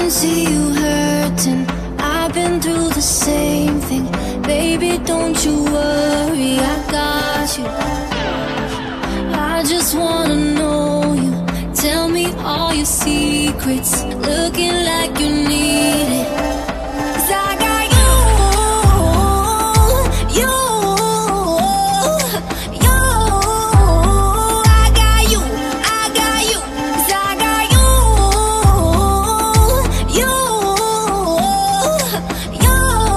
see you hurting. I've been through the same thing. Baby, don't you worry, I got you. I just wanna know you. Tell me all your secrets. Looking like you need it. 'Cause I got you, you, you. I got you, I got you. 'Cause I got you, you, you.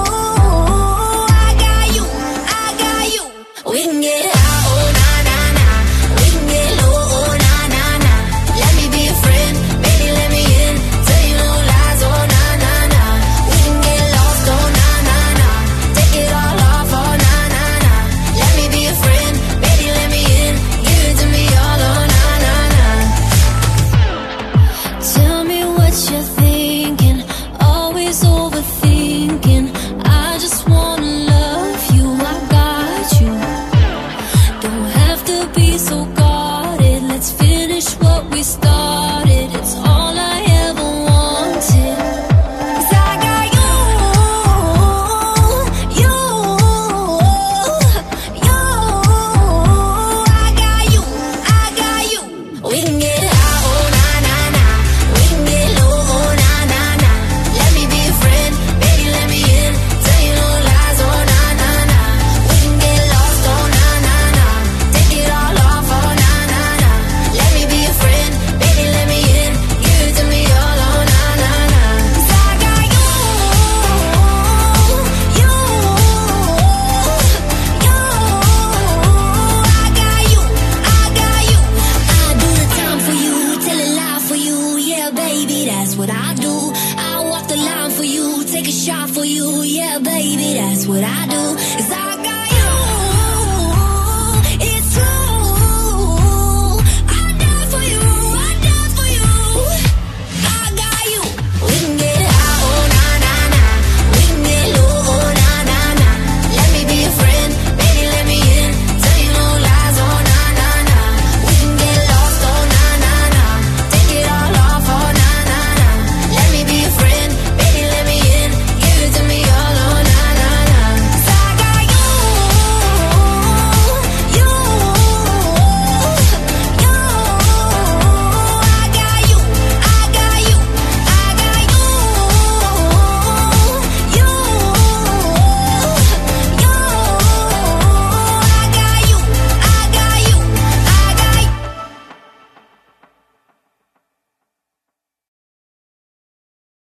I got you, I got you. We can get high, oh na na na. We can get low, oh na na na. Let me be a friend, baby, let me in. Tell you no lies, oh na na na. We can get lost, oh na na na. Take it all off, oh na na na. Let me be a friend, baby, let me in. Give it to me all, oh na na na. Tell me what you're thinking, always overthinking. I just wanna love you, I got you. Don't have to be so guarded. Let's finish what we started. It's all I ever wanted. 'Cause I got you, you, you. I got you, I got you. We can get high, oh na na na. We can get low, oh na na na. Let me be a friend, baby, let me in. Tell you no lies, oh na na na. We can get lost, oh na na na. Take it all off, oh na na na. Let me be a friend, baby, let me in. Give it to me all, oh na na na. 'Cause I got you, you, you. I got you, I got you. I do the time for you, tell a lie for you. Yeah, baby, that's what I do. I walk the line for you, take a shot for you. Yeah, baby, that's what I do. 'Cause I